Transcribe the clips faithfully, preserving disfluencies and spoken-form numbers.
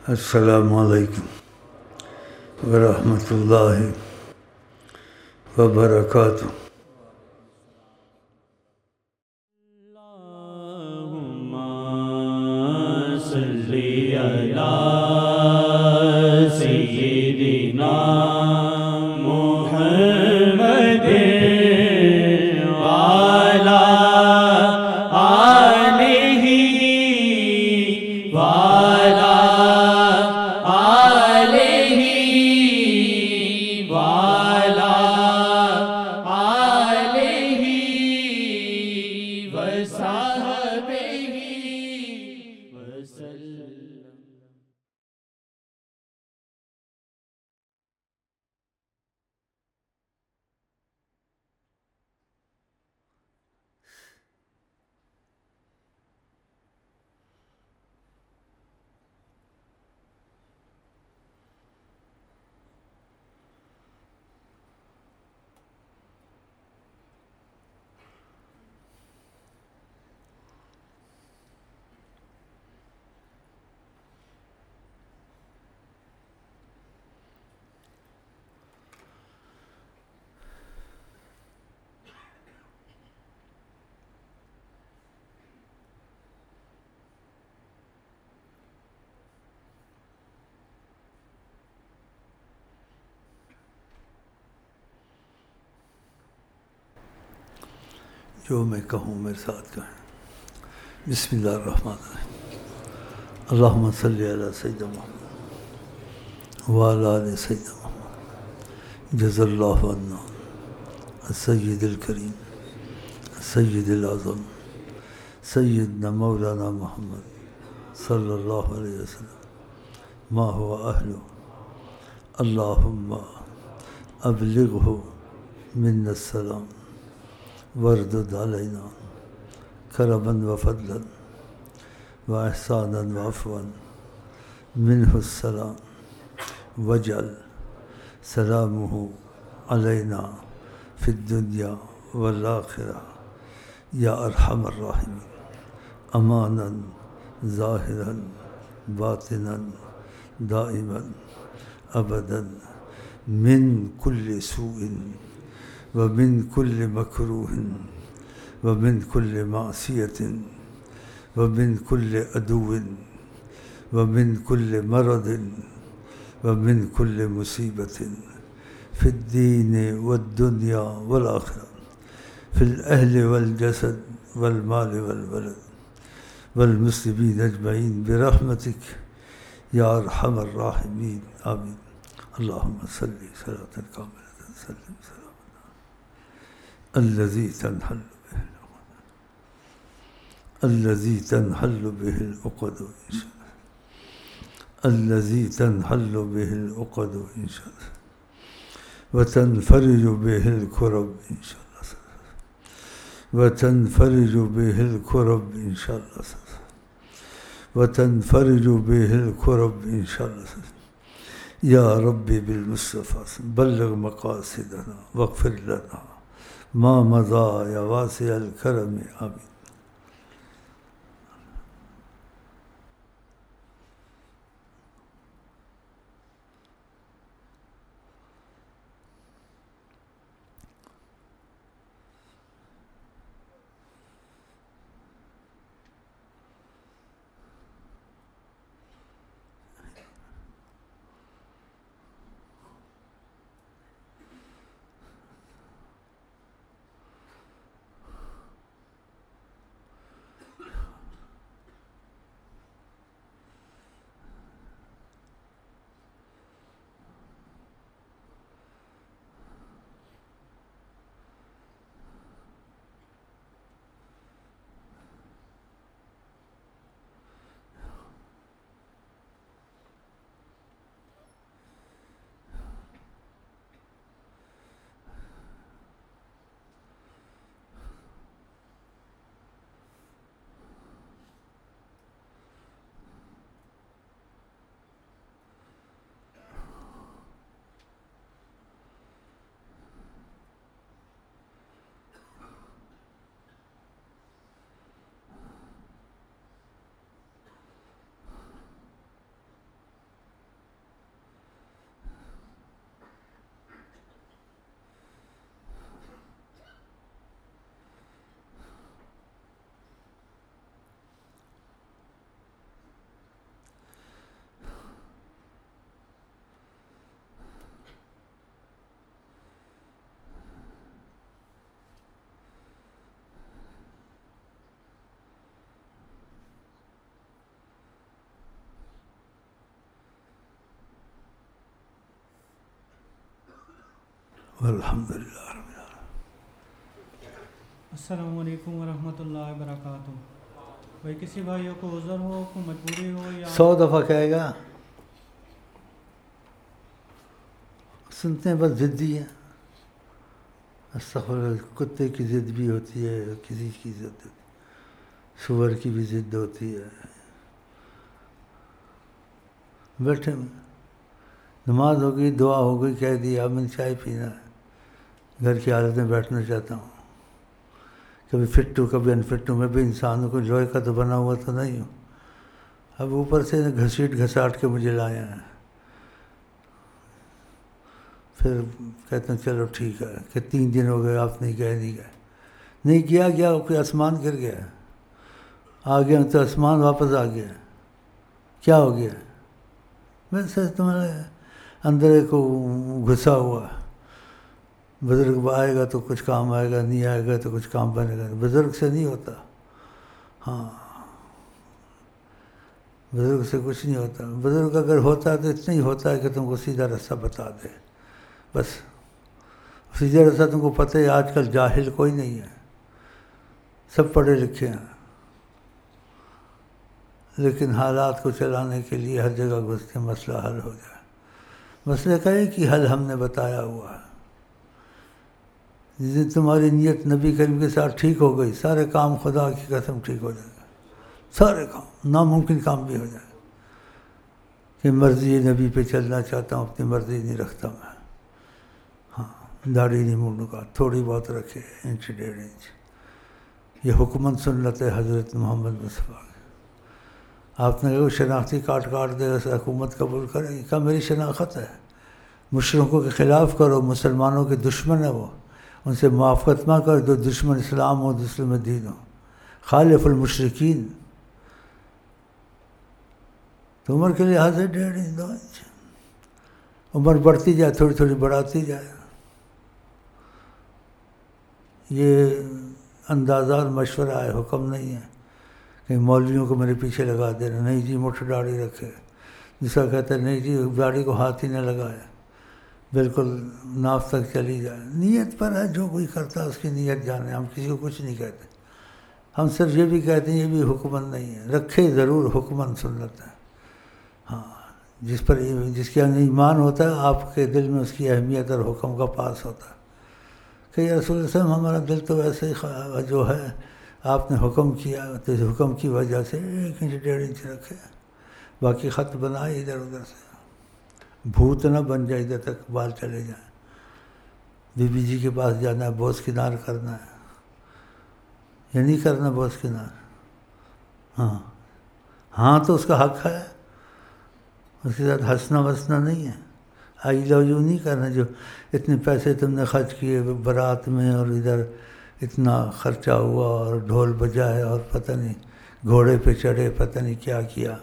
السلام علیکم ورحمۃ اللہ وبرکاتہ۔ اللہم صلی علی سیدنا محمد وعلی آلہ وعلی آلہ وعلی آلہ وصحبہ وسلم۔ جو میں کہوں میرے ساتھ کہیں۔ بسم اللہ الرحمن الرحیم۔ اللہم صلی علی سیدنا محمد وعلی آل سیدنا محمد۔ جزا اللہ عنا السید الکریم السید الاعظم سیدنا مولانا محمد صلی اللہ علیہ وسلم ما هو اہلہ اللہم ابلغہ منا السلام وردد علینا کرما وفضلا واحسانا وعفوا منہ السلام واجعل سلامہ علینا فی الدنیا والآخرہ یا ارحم الراحمین امانا ظاہرا باطنا دائما ابدا من کل سوء ومن كل مكروه ومن كل معصية ومن كل عدو ومن كل مرض ومن كل مصيبة في الدين والدنيا والآخرة في الأهل والجسد والمال والولد والمسلمين أجمعين برحمتك يا أرحم الراحمين آمين۔ اللهم صل صلاة كاملة سلم سلام الذي تنحل به الذي تنحل به العقد إن شاء الله الذي تنحل به العقد إن شاء الله وتنفرج به الكرب إن شاء الله وتنفرج به الكرب إن شاء الله وتنفرج به الكرب إن شاء الله يا ربي بالمصطفى بلغ مقاصدنا واغفر لنا ما مضى يا واسع الكرم آمين۔ الحمدللہ رب العالمین۔ السلام علیکم ورحمۃ اللہ وبرکاتہ۔ بھائی کسی بھائیوں کو عذر ہو، کوئی مجبوری ہو یا سو دفعہ کہے گا، سنتے ہیں بس ضدی ہے۔ استغفر اللہ، کتے کی ضد بھی ہوتی ہے، کسی کی ضد، سور کی بھی ضد ہوتی ہے۔ بیٹھے میں نماز ہو گئی، دعا ہو گئی، کہہ دیا اب میں چائے پینا ہے، گھر کی حالت میں بیٹھنا چاہتا ہوں، کبھی فٹ ہوں کبھی انفٹ ہوں، میں بھی انسان ہوں، کوئی لوہے کا تو بنا ہوا تو نہیں ہوں۔ اب اوپر سے گھسیٹ گھساٹ کے مجھے لایا ہے، پھر کہتے ہیں چلو ٹھیک ہے کہ تین دن ہو گئے آپ نہیں گئے نہیں گئے نہیں کیا گیا، کوئی آسمان گر گیا، آ گیا تو آسمان واپس آ گیا، کیا ہو گیا؟ ویسے تمہارے اندر ایک گھسا ہوا، بزرگ آئے گا تو کچھ کام آئے گا، نہیں آئے گا تو کچھ کام بنے گا، بزرگ سے نہیں ہوتا۔ ہاں بزرگ سے کچھ نہیں ہوتا، بزرگ اگر ہوتا ہے تو اتنا ہی ہوتا ہے کہ تم کو سیدھا راستہ بتا دے، بس سیدھا راستہ تم کو پتہ ہے۔ آج کل جاہل کوئی نہیں ہے، سب پڑھے لکھے ہیں، لیکن حالات کو چلانے کے لیے ہر جگہ گھستے مسئلہ حل ہو جائے۔ مسئلہ کا ہے کہ حل ہم نے بتایا ہوا ہے۔ جس دن تمہاری نیت نبی کریم کے ساتھ ٹھیک ہو گئی، سارے کام خدا کی قسم ٹھیک ہو جائے گا، سارے کام، ناممکن کام بھی ہو جائے گا۔ کہ مرضی نبی پہ چلنا چاہتا ہوں، اپنی مرضی نہیں رکھتا میں، ہاں داڑھی نہیں منڈوں کا، تھوڑی بہت رکھے، انچ ڈیڑھ انچ، یہ حکمن سنت ہے حضرت محمد مصطفیٰ۔ آپ نے کہا شناختی کاٹ کاٹ دے اسے حکومت قبول کرے گی؟ کہا میری شناخت ہے، مشرکوں کے خلاف کرو، مسلمانوں کے دشمن ہے وہ، ان سے موافقت نہ کرو، جو دشمن اسلام ہو دشمن دین ہو، خالف المشرکین۔ تو عمر کے لحاظ سے ڈیڑھ انچ دو انچ، عمر بڑھتی جائے، تھوڑی تھوڑی بڑھاتی جائے۔ یہ اندازہ اور مشورہ ہے، حکم نہیں ہے کہ مولویوں کو میرے پیچھے لگا دینا، نہیں جی مٹھ داڑھی رکھے، جس کا کہتا ہے نہیں جی داڑھی کو ہاتھ ہی نہ لگائے، بالکل ناف تک چلی جائے۔ نیت پر ہے، جو کوئی کرتا ہے اس کی نیت جانے، ہم کسی کو کچھ نہیں کہتے، ہم صرف یہ بھی کہتے ہیں یہ بھی حکمن نہیں ہے، رکھے ضرور، حکمن سنت ہے۔ ہاں جس پر جس کے اندر ایمان ہوتا ہے، آپ کے دل میں اس کی اہمیت اور حکم کا پاس ہوتا ہے کہ یا رسول اللہ صلی اللہ علیہ وسلم، ہمارا دل تو ویسے ہی جو ہے آپ نے حکم کیا، تو اس حکم کی وجہ سے ایک انچ ڈیڑھ انچ رکھے، باقی خط بنائے ادھر ادھر سے، بھوت نہ بن جائے ادھر تک بال چلے جائیں۔ بی بی جی کے پاس جانا ہے، بوس کنار کرنا ہے یا نہیں کرنا بوس کنار؟ ہاں ہاں تو اس کا حق ہے، اس کے ساتھ ہنسنا وسنا نہیں ہے، آئی لو یو نہیں کرنا، جو اتنے پیسے تم نے خرچ کیے برات میں، اور ادھر اتنا خرچہ ہوا اور ڈھول بجائے اور پتہ نہیں گھوڑے پہ چڑھے، پتہ نہیں کیا کیا۔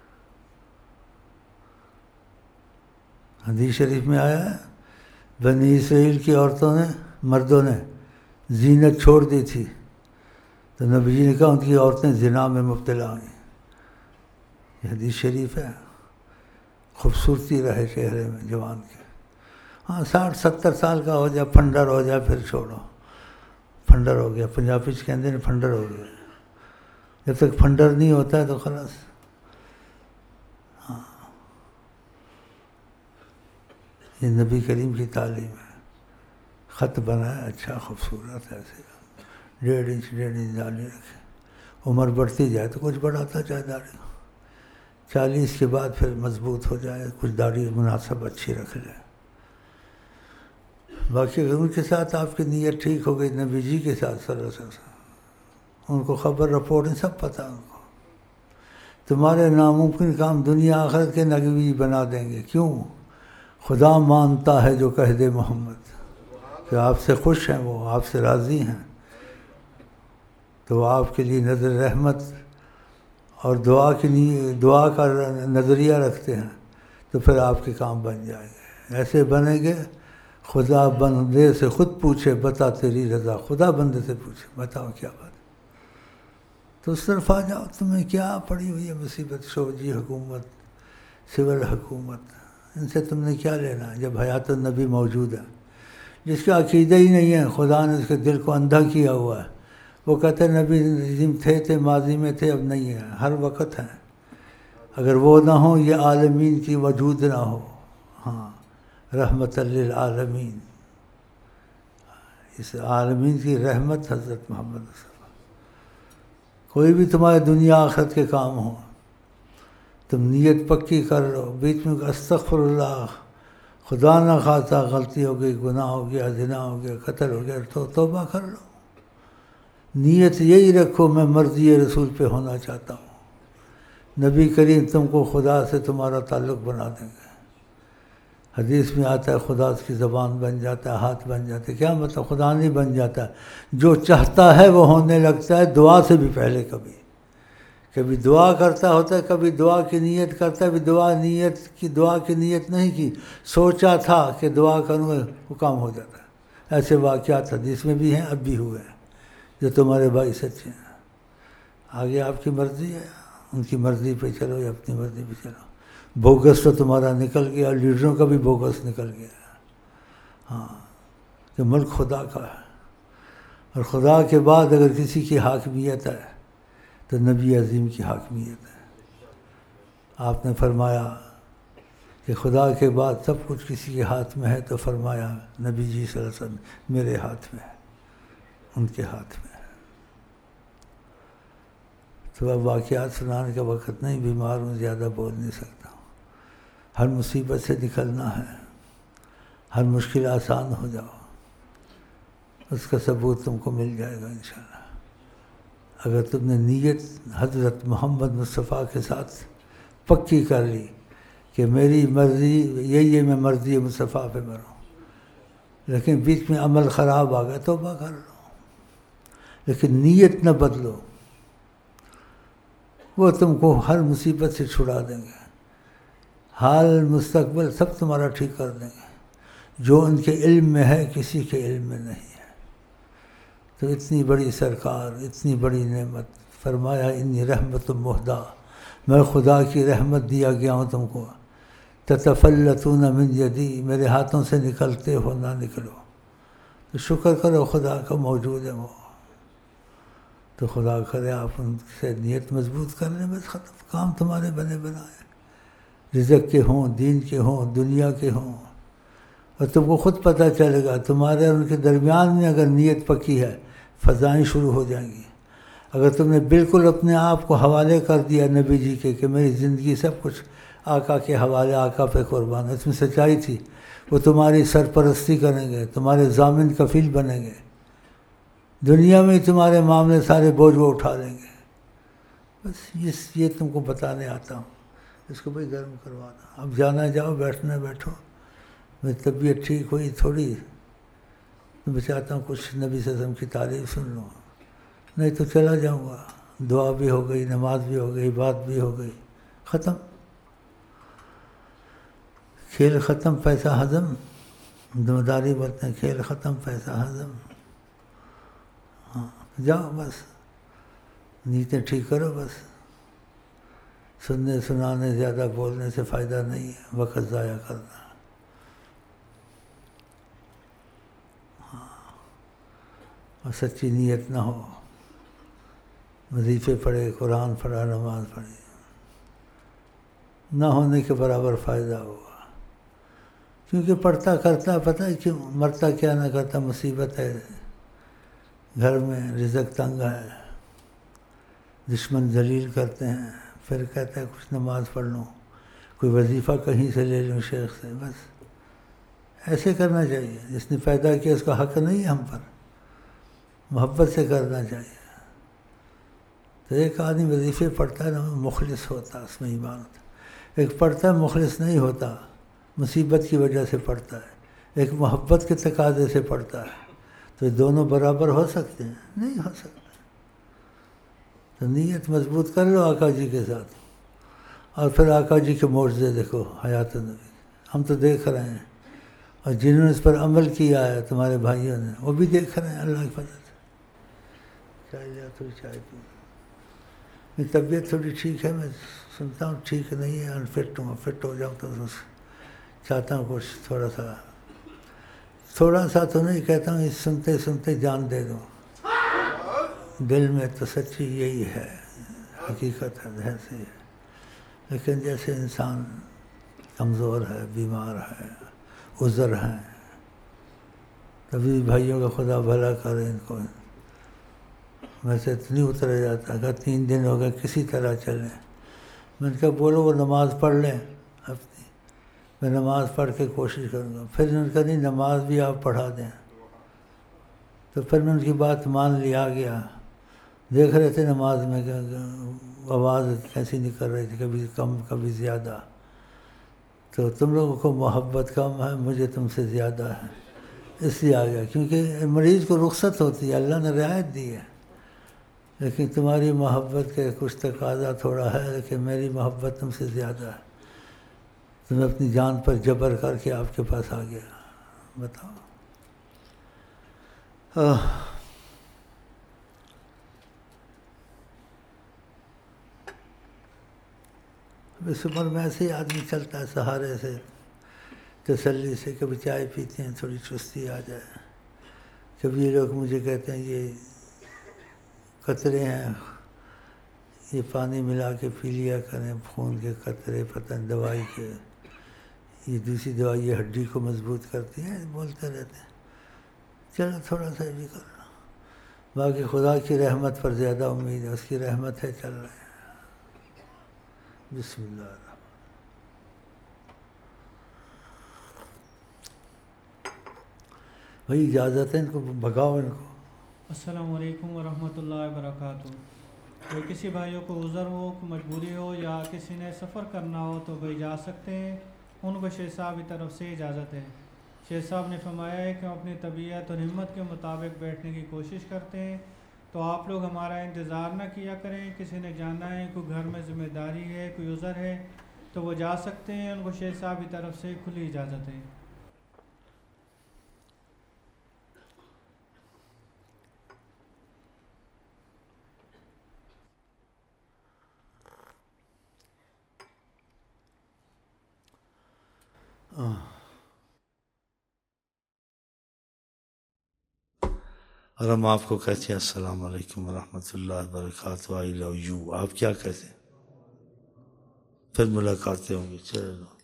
حدیث شریف میں آیا ہے بنی اسرائیل کی عورتوں نے، مردوں نے زینت چھوڑ دی تھی، تو نبی جی نے کہا ان کی عورتیں زنا میں مبتلا ہوئیں۔ یہ حدیث شریف ہے۔ خوبصورتی رہے چہرے میں جوان کے، ہاں ساٹھ ستر سال کا ہو جائے، پھنڈر ہو جائے، پھر چھوڑو، پھنڈر ہو گیا، پنجابی سے کہتے ہیں پھنڈر ہو گیا، جب تک پھنڈر نہیں ہوتا ہے تو خلاص۔ ہاں یہ نبی کریم کی تعلیم ہے، خط بنایا اچھا خوبصورت ایسے، ڈیڑھ انچ ڈیڑھ انچ داڑھی رکھے، عمر بڑھتی جائے تو کچھ بڑھاتا جائے داڑھی، چالیس کے بعد پھر مضبوط ہو جائے، کچھ داڑھی مناسب اچھی رکھ لے۔ باقی اگر ان کے ساتھ آپ کی نیت ٹھیک ہو گئی، نبی جی کے ساتھ صلی اللہ علیہ وسلم، ان کو خبر رپورٹ سب پتہ، ان کو تمہارے ناممکن کام دنیا آخرت کے نگوی بنا دیں گے۔ کیوں؟ خدا مانتا ہے جو کہہ دے محمد، کہ آپ سے خوش ہیں، وہ آپ سے راضی ہیں، تو وہ آپ کے لیے نظر رحمت اور دعا کی دعا کا نظریہ رکھتے ہیں، تو پھر آپ کے کام بن جائیں گے، ایسے بنیں گے خدا بندے سے خود پوچھے بتا تیری رضا، خدا بندے سے پوچھے بتاؤ کیا بات، تو اس طرف آ جاؤ، تمہیں کیا پڑی ہوئی ہے مصیبت، فوجی حکومت، سول حکومت، ان سے تم نے کیا لینا ہے جب حیات النبی موجود ہے۔ جس کا عقیدہ ہی نہیں ہے، خدا نے اس کے دل کو اندھا کیا ہوا ہے، وہ کہتے ہیں نبی عظیم تھے تھے ماضی میں تھے، اب نہیں ہے، ہر وقت ہیں۔ اگر وہ نہ ہوں، یہ عالمین کی وجود نہ ہو، ہاں رحمت للعالمین، اس عالمین کی رحمت حضرت محمد مصطفیٰ۔ کوئی بھی تمہارے دنیا آخرت کے کام ہو، تم نیت پکی کر لو، بیچ میں استغفر اللہ، خدا نہ خواستہ غلطی ہو گئی، گناہ ہو گیا، زنا ہو گیا، قتل ہو گیا، تو توبہ کر لو، نیت یہی رکھو میں مرضی رسول پہ ہونا چاہتا ہوں، نبی کریم تم کو خدا سے تمہارا تعلق بنا دیں گے۔ حدیث میں آتا ہے خدا اس کی زبان بن جاتا ہے، ہاتھ بن جاتا ہے، کیا مطلب؟ خدا نہیں بن جاتا، جو چاہتا ہے وہ ہونے لگتا ہے، دعا سے بھی پہلے۔ کبھی کبھی دعا کرتا ہوتا ہے، کبھی دعا کی نیت کرتا ہے، بھی دعا نیت کی دعا کی نیت نہیں کی، سوچا تھا کہ دعا کروں گا، وہ کام ہو جاتا ہے۔ ایسے واقعات حدیث میں بھی ہیں، اب بھی ہوئے ہیں، جو تمہارے بھائی سچے ہیں۔ آگے آپ کی مرضی ہے، ان کی مرضی پہ چلو یا اپنی مرضی پہ چلو۔ بوگس تو تمہارا نکل گیا، لیڈروں کا بھی بوگس نکل گیا، ہاں کہ ملک خدا کا ہے، اور خدا کے بعد اگر کسی کی حاکمیت ہے تو نبی عظیم کی حاکمیت ہے۔ آپ نے فرمایا کہ خدا کے بعد سب کچھ کسی کے ہاتھ میں ہے، تو فرمایا نبی جی صلی اللہ علیہ وسلم میرے ہاتھ میں ہے، ان کے ہاتھ میں ہے۔ تو اب واقعات سنانے کا وقت نہیں، بیمار ہوں، زیادہ بول نہیں سکتا ہوں۔ ہر مصیبت سے نکلنا ہے، ہر مشکل آسان ہو جاؤ، اس کا ثبوت تم کو مل جائے گا انشاءاللہ۔ اگر تم نے نیت حضرت محمد مصطفیٰ کے ساتھ پکی کر لی کہ میری مرضی یہی ہے، میں مرضی مصطفیٰ پہ مروں، لیکن بیچ میں عمل خراب آ گیا، توبہ کر لو، لیکن نیت نہ بدلو، وہ تم کو ہر مصیبت سے چھڑا دیں گے، حال مستقبل سب تمہارا ٹھیک کر دیں گے، جو ان کے علم میں ہے کسی کے علم میں نہیں ہے۔ تو اتنی بڑی سرکار، اتنی بڑی نعمت، فرمایا انی رحمت مہدا، میں خدا کی رحمت دیا گیا ہوں تم کو، تتفلتون من یدی، میرے ہاتھوں سے نکلتے ہو نہ نکلو، تو شکر کرو خدا کا موجود ہے وہ، تو خدا کرے آپ ان سے نیت مضبوط کر لیں، بس ختم، کام تمہارے بنے بنائے، رزق کے ہوں، دین کے ہوں، دنیا کے ہوں، اور تم کو خود پتہ چلے گا تمہارے اور ان کے درمیان میں اگر نیت پکی ہے، فضائیں شروع ہو جائیں گی۔ اگر تم نے بالکل اپنے آپ کو حوالے کر دیا نبی جی کے کہ میری زندگی سب کچھ آقا کے حوالے، آقا پہ قربان، اس میں سچائی تھی، وہ تمہاری سرپرستی کریں گے، تمہارے ضامن کفیل بنیں گے، دنیا میں تمہارے معاملے سارے بوجھ وہ اٹھا لیں گے۔ بس اس یہ تم کو بتانے آتا ہوں، اس کو بھائی گرم کروانا، اب جانا جاؤ، بیٹھنا بیٹھو، میری طبیعت ٹھیک ہوئی تھوڑی، میں چاہتا ہوں کچھ نبی صلی اللہ علیہ وسلم کی تعریف سن لوں، نہیں تو چلا جاؤں گا، دعا بھی ہو گئی، نماز بھی ہو گئی، بات بھی ہو گئی، ختم، کھیل ختم، پیسہ ہضم، ذمہ داری برتیں، کھیل ختم، پیسہ ہضم، ہاں جاؤ بس، نیتیں ٹھیک کرو بس، سننے سنانے زیادہ بولنے سے فائدہ نہیں ہے، وقت ضائع کرنا، ہاں، اور سچی نیت نہ ہو، وظیفے پڑھے، قرآن پڑھا، نماز پڑھی، نہ ہونے کے برابر فائدہ ہوگا، کیونکہ پڑھتا کرتا پتہ ہے کیوں مرتا کیا نہ کرتا، مصیبت ہے، گھر میں رزق تنگ ہے، دشمن ذلیل کرتے ہیں، پھر کہتا ہے کچھ نماز پڑھ لوں، کوئی وظیفہ کہیں سے لے لوں شیخ سے، بس ایسے کرنا چاہیے، جس نے پیدا کیا اس کا حق نہیں ہے ہم پر، محبت سے کرنا چاہیے۔ تو ایک آدمی وظیفے پڑھتا ہے نا، مخلص ہوتا ہے، اس میں ایمان ہوتا ہے، ایک پڑھتا ہے مخلص نہیں ہوتا، مصیبت کی وجہ سے پڑھتا ہے، ایک محبت کے تقاضے سے پڑھتا ہے، تو دونوں برابر ہو سکتے ہیں؟ نہیں ہو سکتے۔ تو نیت مضبوط کر لو آقا جی کے ساتھ، اور پھر آقا جی کے معجزے دیکھو، حیات نبی ہم تو دیکھ رہے ہیں، اور جنہوں نے اس پر عمل کیا ہے تمہارے بھائیوں نے، وہ بھی دیکھ رہے ہیں اللہ کی فضل سے۔ چائے لیا تھوڑی چائے پی، میری طبیعت تھوڑی ٹھیک ہے، میں سنتا ہوں ٹھیک نہیں ہے، انفٹ ہوں، فٹ ہو جاؤں تو چاہتا ہوں کچھ تھوڑا سا تھوڑا سا تو نہیں کہتا ہوں سنتے سنتے جان دے دو، دل میں تو سچی یہی ہے، حقیقت ہے، ظاہر سے ہے، لیکن جیسے انسان کمزور ہے، بیمار ہے، عذر ہیں، تبھی بھائیوں کا خدا بھلا کرے ان کو، ویسے تو نہیں اترا جاتا، اگر تین دن ہو گئے کسی طرح چلیں، میں نے کہا بولو وہ نماز پڑھ لیں اپنی، میں نماز پڑھ کے کوشش کروں گا، پھر انہوں نے کہا نہیں نماز بھی آپ پڑھا دیں، تو پھر میں ان کی بات مان لیا گیا، دیکھ رہے تھے نماز میں کہ آواز کیسی نکل رہی تھی، کبھی کم کبھی زیادہ، تو تم لوگوں کو محبت کم ہے، مجھے تم سے زیادہ ہے، اس لیے آ گیا، کیونکہ مریض کو رخصت ہوتی ہے، اللہ نے رعایت دی ہے، لیکن تمہاری محبت کے کچھ تقاضا تھوڑا ہے، لیکن میری محبت تم سے زیادہ ہے، تو میں اپنی جان پر جبر کر کے آپ کے پاس آ گیا، بتاؤ۔ اس عمر میں ایسے ہی آدمی چلتا ہے سہارے سے، تسلی سے، کبھی چائے پیتے ہیں تھوڑی چستی آ جائے، کبھی یہ لوگ مجھے کہتے ہیں یہ قطرے ہیں، یہ پانی ملا کے پی لیا کریں، خون کے قطرے، پتہ نہیں دوائی کے، یہ دوسری دوائی یہ ہڈی کو مضبوط کرتی ہے، بولتے رہتے ہیں، چلو تھوڑا سا بھی کرنا، باقی خدا کی رحمت پر زیادہ امید ہے، اس کی رحمت ہے، چل رہے ہیں۔ بسم اللہ الرحمن۔ بھائی اجازت ہے ان کو بھگاؤ ان کو۔ السلام علیکم ورحمۃ اللہ وبرکاتہ۔ کوئی کسی بھائیوں کو عذر ہو، کوئی مجبوری ہو یا کسی نے سفر کرنا ہو تو وہ جا سکتے ہیں، ان کو شیخ صاحب کی طرف سے اجازت ہے۔ شیخ صاحب نے فرمایا ہے کہ ہم اپنی طبیعت اور ہمت کے مطابق بیٹھنے کی کوشش کرتے ہیں، تو آپ لوگ ہمارا انتظار نہ کیا کریں، کسی نے جانا ہے، کوئی گھر میں ذمہ داری ہے، کوئی عذر ہے تو وہ جا سکتے ہیں، ان کو شیخ صاحب کی طرف سے کھلی اجازت ہے۔ اور ہم آپ کو کہتے ہیں السلام علیکم ورحمۃ اللہ وبرکاتہ، آئی لو یو، آپ کیا کہتے ہیں؟ پھر ملاقاتیں ہوں گی، چلو۔